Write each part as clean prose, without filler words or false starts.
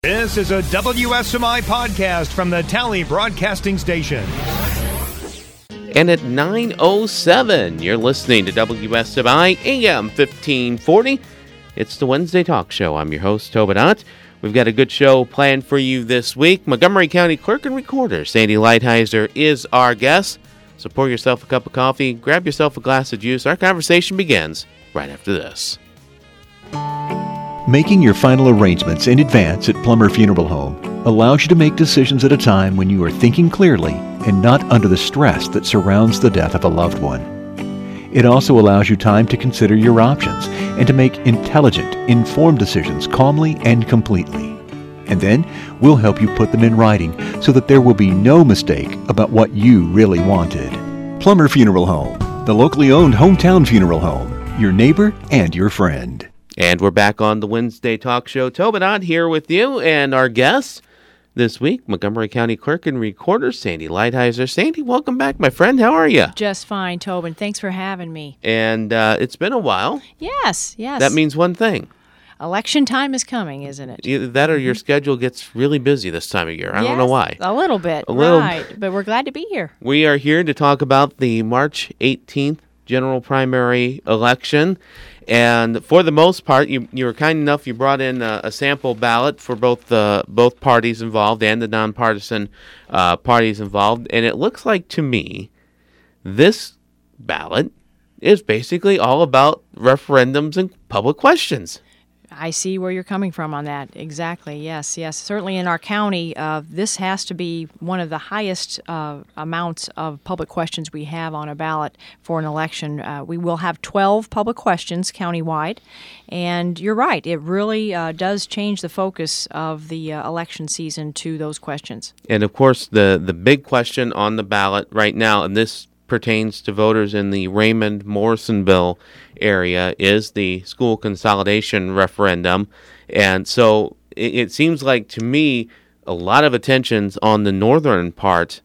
This is a WSMI podcast from the Tally Broadcasting Station. And at 9:07, you're listening to WSMI AM 1540. It's the Wednesday Talk Show. I'm your host, Tobin Ott. We've got a good show planned for you this week. Montgomery County Clerk and Recorder Sandy Lighthizer is our guest. So pour yourself a cup of coffee, grab yourself a glass of juice. Our conversation begins right after this. Making your final arrangements in advance at Plummer Funeral Home allows you to make decisions at a time when you are thinking clearly and not under the stress that surrounds the death of a loved one. It also allows you time to consider your options and to make intelligent, informed decisions calmly and completely. And then we'll help you put them in writing so that there will be no mistake about what you really wanted. Plummer Funeral Home, the locally owned hometown funeral home, your neighbor and your friend. And we're back on the Wednesday Talk Show. Tobin Ott here with you and our guest this week, Montgomery County Clerk and Recorder Sandy Lighthizer. Sandy, welcome back, my friend. How are you? Just fine, Tobin. Thanks for having me. And it's been a while. Yes. That means one thing. Election time is coming, isn't it? Either that or your schedule gets really busy this time of year. I don't know why. A little bit, right. But we're glad to be here. We are here to talk about the March 18th general primary election. And for the most part, you were kind enough, you brought in a sample ballot for both parties involved and the nonpartisan parties involved. And it looks like to me this ballot is basically all about referendums and public questions. I see where you're coming from on that. Exactly. Yes. Certainly in our county, this has to be one of the highest amounts of public questions we have on a ballot for an election. We will have 12 public questions countywide. And you're right. It really does change the focus of the election season to those questions. And, of course, the big question on the ballot right now, and this pertains to voters in the Raymond-Morrisonville area, is the school consolidation referendum. And so it seems like to me a lot of attention's on the northern part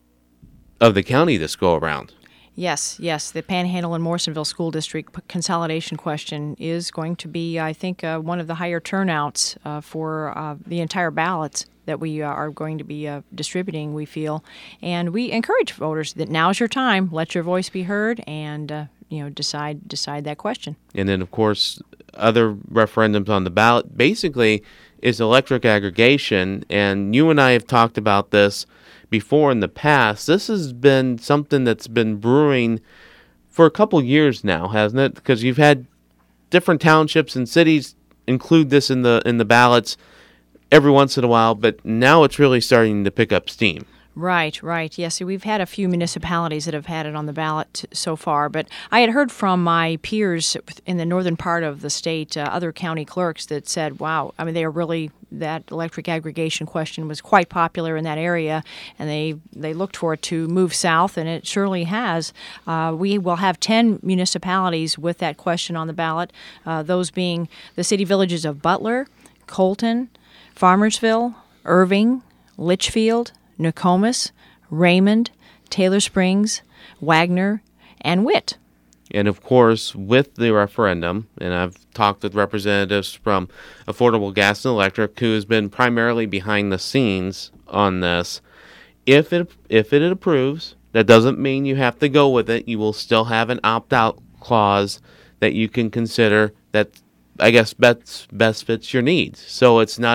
of the county this go around. Yes. The Panhandle and Morrisonville School District consolidation question is going to be, I think, one of the higher turnouts for the entire ballots that we are going to be distributing, we feel. And we encourage voters that now's your time. Let your voice be heard and, decide that question. And then, of course, other referendums on the ballot basically is electric aggregation. And you and I have talked about this before in the past. This has been something that's been brewing for a couple years now, hasn't it? Because you've had different townships and cities include this in the ballots every once in a while, but now it's really starting to pick up steam. Right. Yes, we've had a few municipalities that have had it on the ballot so far, but I had heard from my peers in the northern part of the state, other county clerks that said, wow, I mean, that electric aggregation question was quite popular in that area, and they looked for it to move south, and it surely has. We will have 10 municipalities with that question on the ballot, those being the city villages of Butler, Colton, Farmersville, Irving, Litchfield, Nokomis, Raymond, Taylor Springs, Wagner, and Witt. And of course, with the referendum, and I've talked with representatives from Affordable Gas and Electric who has been primarily behind the scenes on this, if it approves, that doesn't mean you have to go with it. You will still have an opt-out clause that you can consider that I guess best fits your needs. So it's not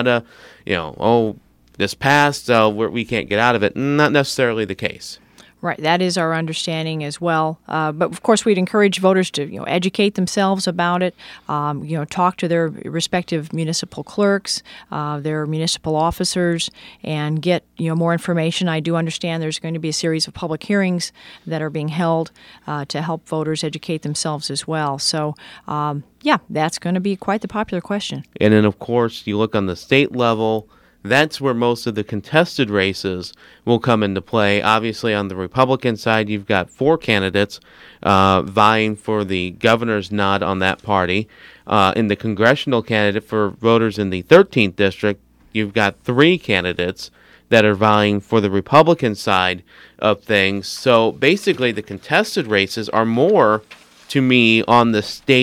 this passed, we can't get out of it. Not necessarily the case. Right, that is our understanding as well. But of course, we'd encourage voters to educate themselves about it. Talk to their respective municipal clerks, their municipal officers, and get more information. I do understand there's going to be a series of public hearings that are being held to help voters educate themselves as well. So, that's going to be quite the popular question. And then, of course, you look on the state level. That's where most of the contested races will come into play. Obviously, on the Republican side, you've got 4 candidates vying for the governor's nod on that party. In the congressional candidate for voters in the 13th district, you've got 3 candidates that are vying for the Republican side of things. So basically, the contested races are more, to me, on the state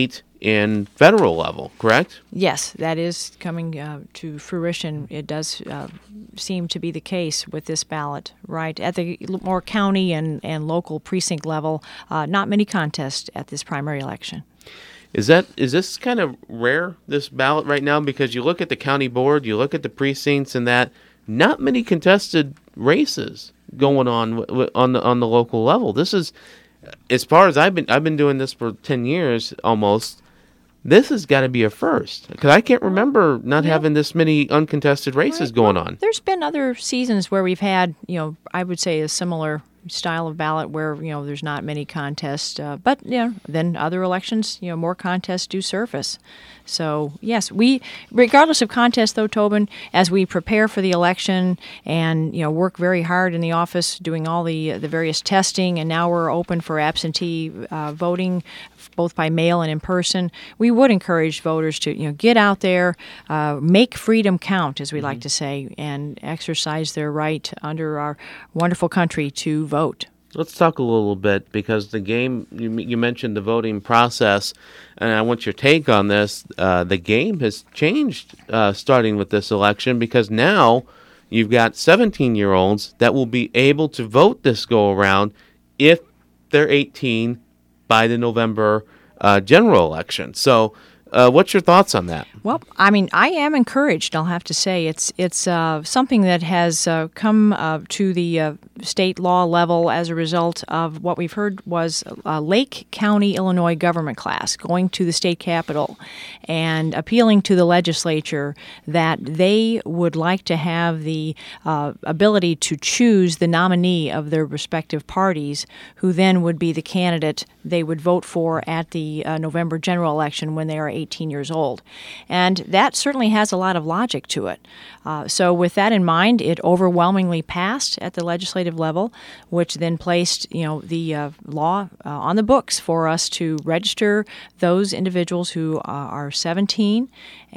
in federal level, correct? Yes, that is coming to fruition. It does seem to be the case with this ballot, right? At the more county and local precinct level, not many contests at this primary election. Is this kind of rare, this ballot right now? Because you look at the county board, you look at the precincts, and that not many contested races going on on the local level. This is, as far as I've been doing this for 10 years almost. This has got to be a first, because I can't remember not having this many uncontested races going on. There's been other seasons where we've had, I would say a similar style of ballot where, there's not many contests. But, then other elections, more contests do surface. So, yes, regardless of contest, though, Tobin, as we prepare for the election and, work very hard in the office doing all the various testing, and now we're open for absentee voting, both by mail and in person, we would encourage voters to, get out there, make freedom count, as we like to say, and exercise their right under our wonderful country to vote. Let's talk a little bit, because the game, you mentioned the voting process, and I want your take on this. The game has changed starting with this election, because now you've got 17-year-olds that will be able to vote this go-around if they're 18 by the November general election. So what's your thoughts on that? Well, I mean, I am encouraged, I'll have to say. It's something that has come to the state law level as a result of what we've heard was a Lake County, Illinois government class going to the state capitol and appealing to the legislature that they would like to have the ability to choose the nominee of their respective parties, who then would be the candidate they would vote for at the November general election when they are 18 years old. And that certainly has a lot of logic to it. So with that in mind, it overwhelmingly passed at the legislative level, which then placed, the law on the books for us to register those individuals who are 17,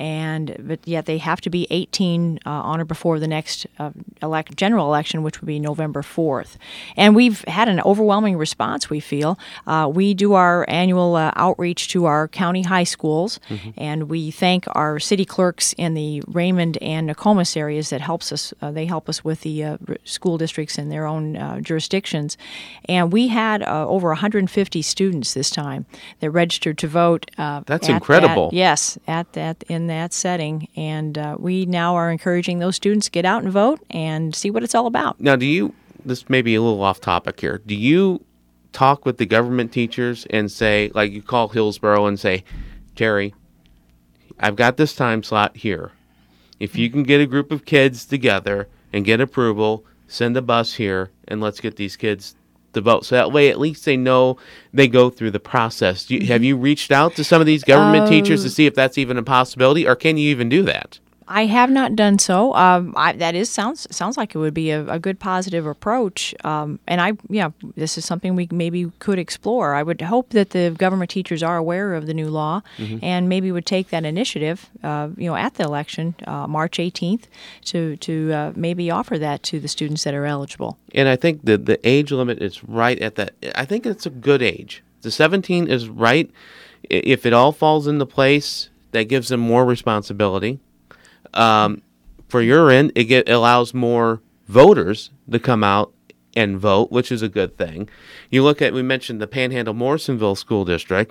but yet they have to be 18 on or before the next general election, which would be November 4th. And we've had an overwhelming response, we feel. We do our annual outreach to our county high schools, and we thank our city clerks in the Raymond and Nokomis areas that helps us. They help us with the school districts in their own jurisdictions. And we had over 150 students this time that registered to vote. That's incredible. In that setting. And we now are encouraging those students to get out and vote and see what it's all about. Now, this may be a little off topic here, do you talk with the government teachers and say, like you call Hillsborough and say, Terry, I've got this time slot here. If you can get a group of kids together and get approval, send a bus here, and let's get these kids to vote. So that way, at least they know they go through the process. Have you reached out to some of these government teachers to see if that's even a possibility, or can you even do that? I have not done so. Sounds like it would be a good positive approach. This is something we maybe could explore. I would hope that the government teachers are aware of the new law and maybe would take that initiative, at the election, March 18th, to maybe offer that to the students that are eligible. And I think that the age limit is right at that. I think it's a good age. The 17 is right. If it all falls into place, that gives them more responsibility. For your end, it allows more voters to come out and vote, which is a good thing. We mentioned the Panhandle Morrisonville School District.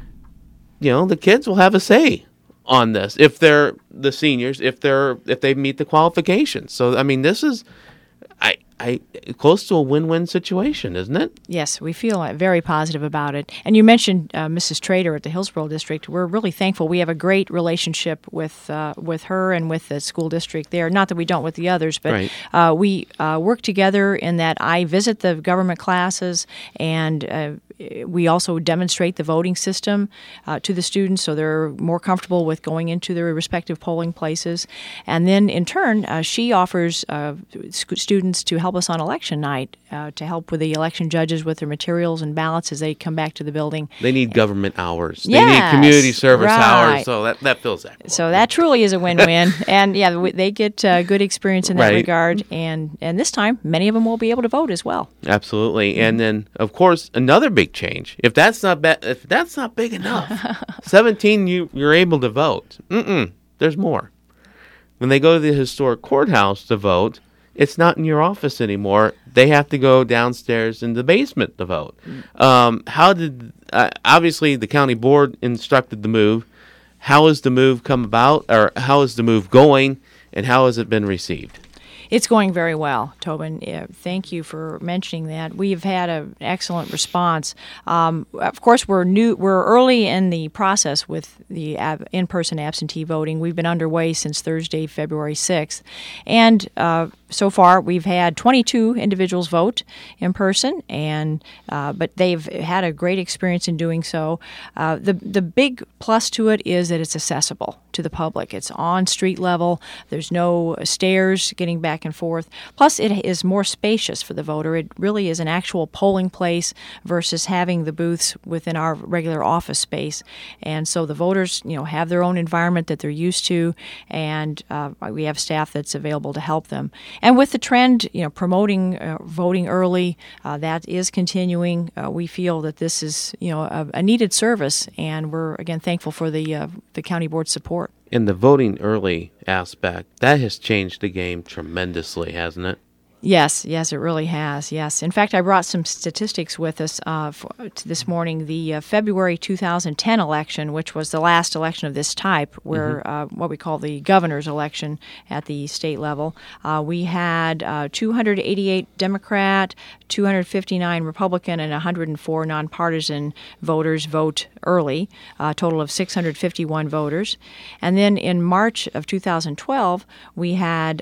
The kids will have a say on this if they're the seniors, if they meet the qualifications. So, I mean, this is close to a win-win situation, isn't it? Yes, we feel very positive about it. And you mentioned Mrs. Trader at the Hillsborough District. We're really thankful. We have a great relationship with her and with the school district there. Not that we don't with the others, but right. We work together in that I visit the government classes, and we also demonstrate the voting system to the students so they're more comfortable with going into their respective polling places. And then, in turn, she offers students to help help us on election night, to help with the election judges with their materials and ballots as they come back to the building. They need government hours. They Yes, need community service hours. right. So that fills that. So that truly is a win-win. And they get good experience in that Right. regard. And this time, many of them will be able to vote as well. Absolutely. And then, of course, another big change. If that's not big enough, 17, you're able to vote. There's more. When they go to the historic courthouse to vote, it's not in your office anymore. They have to go downstairs in the basement to vote. Obviously, the county board instructed the move. How has the move come about, or how is the move going, and how has it been received? It's going very well, Tobin. Thank you for mentioning that. We've had an excellent response. Of course, we're early in the process with the in-person absentee voting. We've been underway since Thursday, February 6th. And so far, we've had 22 individuals vote in person, but they've had a great experience in doing so. The big plus to it is that it's accessible to the public. It's on street level. There's no stairs getting back and forth. Plus, it is more spacious for the voter. It really is an actual polling place versus having the booths within our regular office space. And so the voters, have their own environment that they're used to, and we have staff that's available to help them. And with the trend, promoting voting early, that is continuing. We feel that this is, a needed service, and we're again thankful for the county board support. In the voting early aspect, that has changed the game tremendously, hasn't it? Yes, it really has. Yes. In fact, I brought some statistics with us this morning. The February 2010 election, which was the last election of this type, where what we call the governor's election at the state level, we had 288 Democrat, 259 Republican, and 104 nonpartisan voters vote early, a total of 651 voters. And then in March of 2012, we had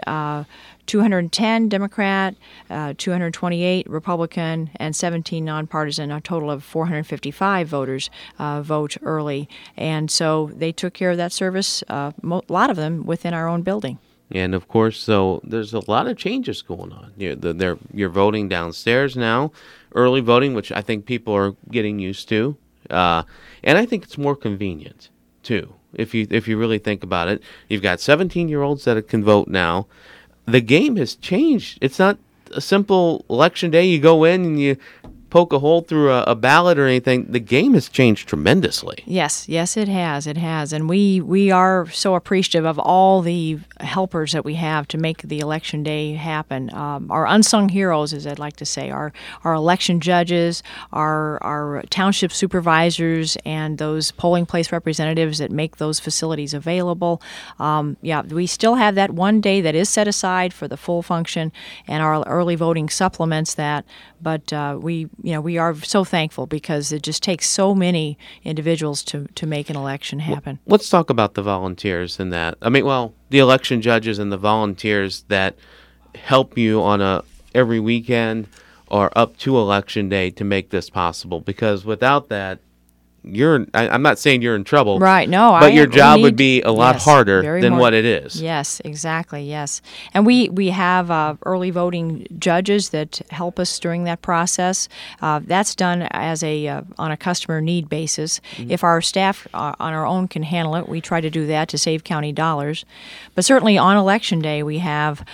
210 Democrat, 228 Republican, and 17 nonpartisan, a total of 455 voters vote early. And so they took care of that service, a lot of them within our own building. And of course, so there's a lot of changes going on. You're voting downstairs now, early voting, which I think people are getting used to. And I think it's more convenient, too, if you really think about it. You've got 17-year-olds that can vote now. The game has changed. It's not a simple election day. You go in and you poke a hole through a ballot or anything. The game has changed tremendously. Yes, it has. And we are so appreciative of all the helpers that we have to make the election day happen. Our unsung heroes, as I'd like to say, our election judges, our township supervisors, and those polling place representatives that make those facilities available. We still have that one day that is set aside for the full function, and our early voting supplements that. But we are so thankful because it just takes so many individuals to make an election happen. Let's talk about the volunteers in that. The election judges and the volunteers that help you on every weekend or up to election day to make this possible. Because without that, I'm not saying you're in trouble. Right, no. But your job would be a lot harder than what it is. Yes, exactly, yes. And we have early voting judges that help us during that process. That's done as on a customer need basis. Mm-hmm. If our staff on our own can handle it, we try to do that to save county dollars. But certainly on election day, we have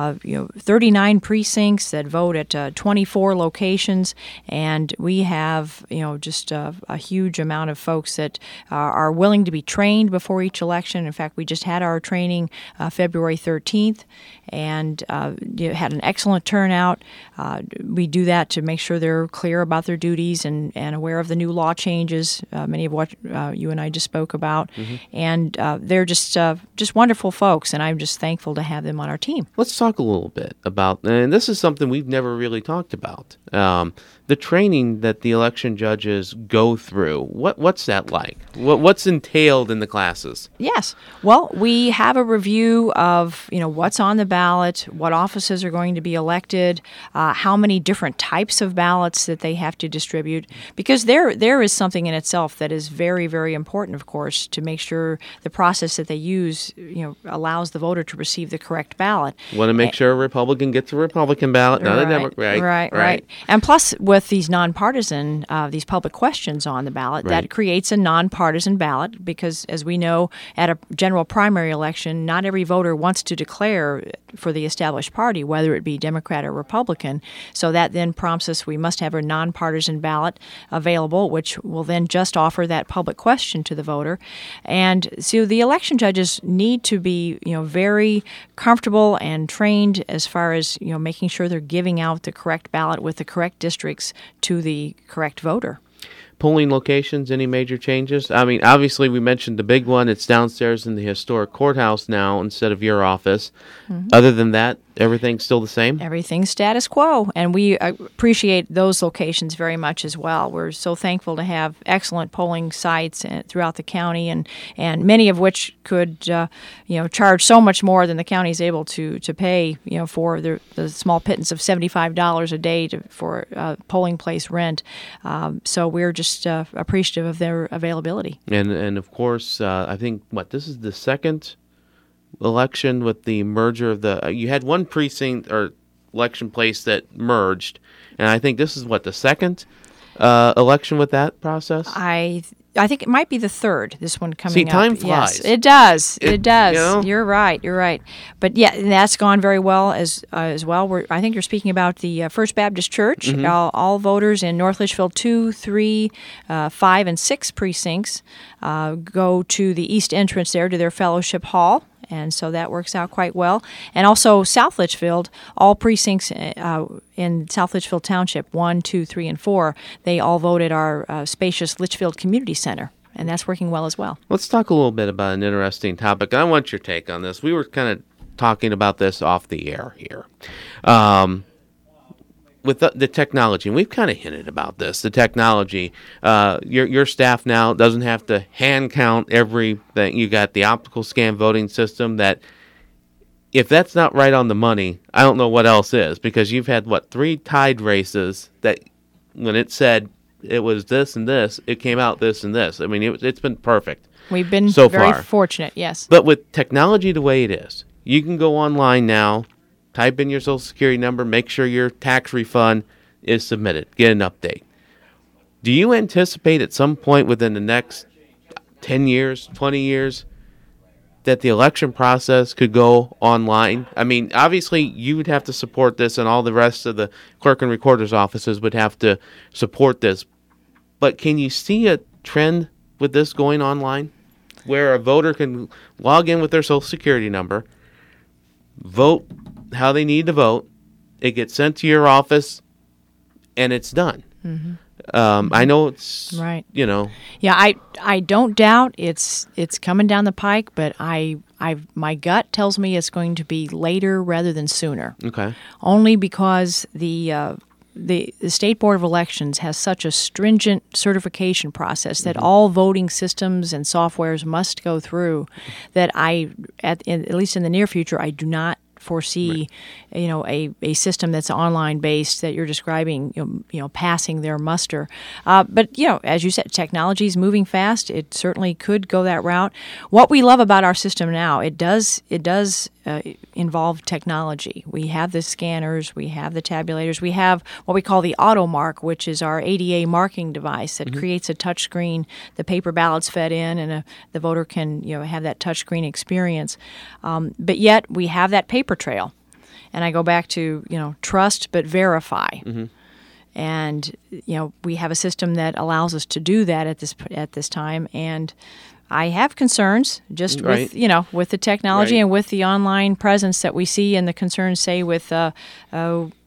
39 precincts that vote at 24 locations, and we have just a huge amount of folks that are willing to be trained before each election. In fact, we just had our training February 13th and had an excellent turnout. We do that to make sure they're clear about their duties and aware of the new law changes, many of what you and I just spoke about. Mm-hmm. And they're just wonderful folks, and I'm just thankful to have them on our team. Let's talk a little bit about, and this is something we've never really talked about, the training that the election judges go through. What's that like? What's entailed in the classes? Yes. Well, we have a review of what's on the ballot, what offices are going to be elected, how many different types of ballots that they have to distribute, because there is something in itself that is very, very important, of course, to make sure the process that they use allows the voter to receive the correct ballot. Want to make sure a Republican gets a Republican ballot, not a Democrat. Right. And plus, with these nonpartisan, these public questions on the ballot, that creates a nonpartisan ballot because, as we know, at a general primary election, not every voter wants to declare for the established party, whether it be Democrat or Republican. So that then prompts us, we must have a nonpartisan ballot available, which will then just offer that public question to the voter. And so the election judges need to be, very comfortable and trained as far as, making sure they're giving out the correct ballot with the correct districts to the correct voter. Polling locations, any major changes? I mean, obviously we mentioned the big one. It's downstairs in the historic courthouse now instead of your office. Mm-hmm. Other than that, everything's still the same? Everything's status quo, and we appreciate those locations very much as well. We're so thankful to have excellent polling sites throughout the county, and many of which could charge so much more than the county is able to pay for the small pittance of $75 a day for polling place rent. So we're just appreciative of their availability. And of course, I think this is the second election with the merger of you had one precinct or election place that merged, and I think this is the second election with that process. I think it might be the third. This one coming up. See, time flies. Yes, it does. It does. You're right. But yeah, that's gone very well as well. I think you're speaking about the First Baptist Church. Mm-hmm. All voters in North Litchfield 2, 3, 5, and 6 precincts go to the east entrance there to their fellowship hall. And so that works out quite well. And also South Litchfield, all precincts in South Litchfield Township, 1, 2, 3, and 4, they all voted our spacious Litchfield Community Center. And that's working well as well. Let's talk a little bit about an interesting topic. I want your take on this. We were kind of talking about this off the air here. With the technology, and we've kind of hinted about this, the technology, your staff now doesn't have to hand count everything. You got the optical scan voting system that, if that's not right on the money, I don't know what else is, because you've had, 3 tied races that when it said it was this and this, it came out this and this. I mean, it's been perfect. We've been so very far. Fortunate, yes. But with technology the way it is, you can go online now, type in your Social Security number, make sure your tax refund is submitted, get an update. Do you anticipate at some point within the next 10 years, 20 years, that the election process could go online? I mean, obviously, you would have to support this, and all the rest of the clerk and recorder's offices would have to support this. But can you see a trend with this going online, where a voter can log in with their Social Security number, vote how they need to vote, it gets sent to your office, and it's done? Mm-hmm. I know it's right. Yeah, I don't doubt it's coming down the pike, but my gut tells me it's going to be later rather than sooner. Okay. Only because the State Board of Elections has such a stringent certification process that all voting systems and softwares must go through, that at least in the near future, I do not foresee, a system that's online based that you're describing, passing their muster. But as you said, technology is moving fast. It certainly could go that route. What we love about our system now, it does involve technology. We have the scanners, we have the tabulators, we have what we call the AutoMark, which is our ADA marking device that creates a touch screen. The paper ballot's fed in, and the voter can have that touch screen experience. But yet we have that paper trail. And I go back to, trust but verify. Mm-hmm. And, we have a system that allows us to do that at this time. And I have concerns just with the technology and with the online presence that we see, and the concerns, say, with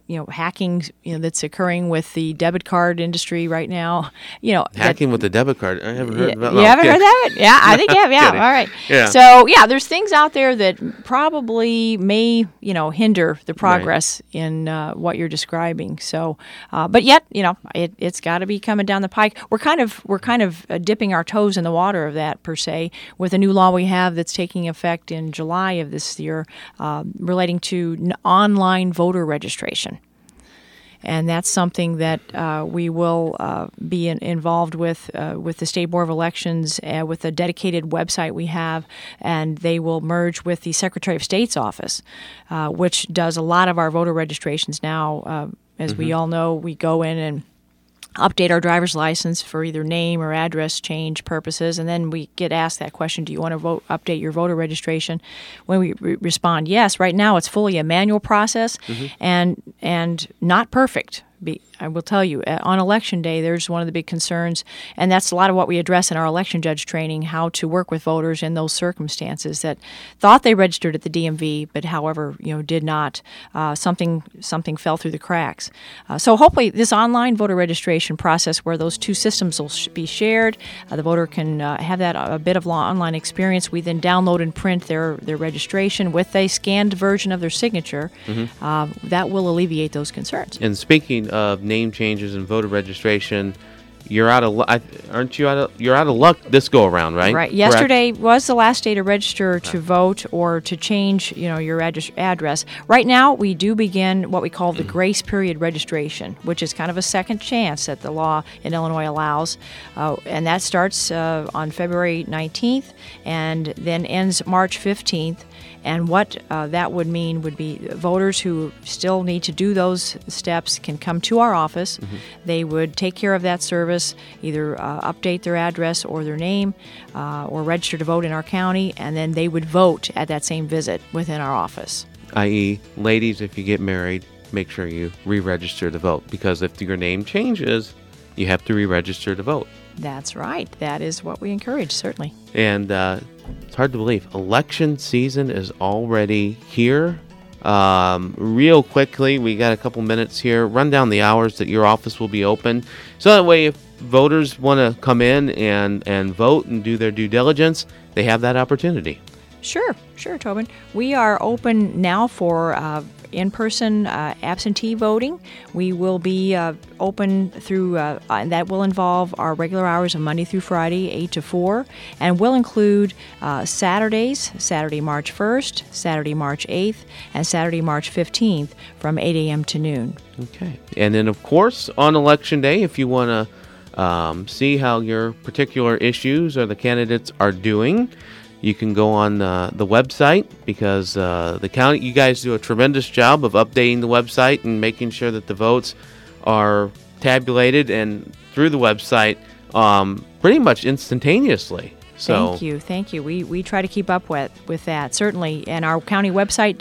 hacking, that's occurring with the debit card industry right now. Hacking with the debit card. I haven't heard about that. You haven't heard that? Yeah, I think you have. Yeah, all right. Yeah. So, there's things out there that probably may, hinder the progress in what you're describing. So, but yet, it's got to be coming down the pike. We're kind of dipping our toes in the water of that, per se, with a new law we have that's taking effect in July of this year relating to online voter registration. And that's something that we will be involved with the State Board of Elections, with a dedicated website we have, and they will merge with the Secretary of State's office, which does a lot of our voter registrations now. As we all know, we go in and update our driver's license for either name or address change purposes, and then we get asked that question, do you want to update your voter registration? When we respond yes, right now it's fully a manual process and not perfect. I will tell you, on Election Day, there's one of the big concerns, and that's a lot of what we address in our election judge training, how to work with voters in those circumstances that thought they registered at the DMV, but however, did not. Something fell through the cracks. So hopefully this online voter registration process where those two systems will be shared, the voter can have that a bit of online experience. We then download and print their registration with a scanned version of their signature. That will alleviate those concerns. And speaking of name changes and voter registration, you're out of luck this go around, right? Right. Yesterday was the last day to register to vote or to change, your address. Right now, we do begin what we call the grace period registration, which is kind of a second chance that the law in Illinois allows, and that starts on February 19th and then ends March 15th. And what that would mean would be voters who still need to do those steps can come to our office. They would take care of that service, either update their address or their name, or register to vote in our county, and then they would vote at that same visit within our office. I.e., ladies, if you get married, make sure you re-register to vote, because if your name changes, you have to re-register to vote. That's right. That is what we encourage, certainly. And it's hard to believe. Election season is already here. Real quickly, we got a couple minutes here. Run down the hours that your office will be open. So that way, if voters want to come in and vote and do their due diligence, they have that opportunity. Sure, Tobin. We are open now for in-person absentee voting. We will be open through, and that will involve our regular hours of Monday through Friday, 8 to 4, and will include Saturdays, Saturday, March 1st, Saturday, March 8th, and Saturday, March 15th from 8 a.m. to noon. Okay. And then, of course, on Election Day, if you want to see how your particular issues or the candidates are doing, you can go on the website, because the county, you guys do a tremendous job of updating the website and making sure that the votes are tabulated and through the website pretty much instantaneously. So Thank you. We try to keep up with that, certainly. And our county website,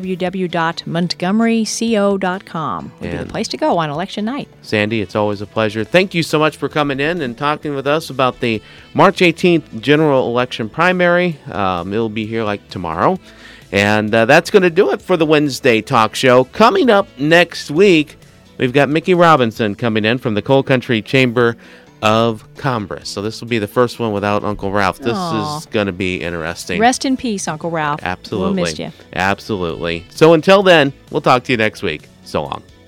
www.montgomeryco.com, would be the place to go on election night. Sandy, it's always a pleasure. Thank you so much for coming in and talking with us about the March 18th general election primary. It'll be here like tomorrow. And that's going to do it for the Wednesday talk show. Coming up next week, we've got Mickey Robinson coming in from the Coal Country Chamber of Commerce. So this will be the first one without Uncle Ralph. This is going to be interesting. Rest in peace, Uncle Ralph. Absolutely. We'll miss you. Absolutely. So until then, we'll talk to you next week. So long.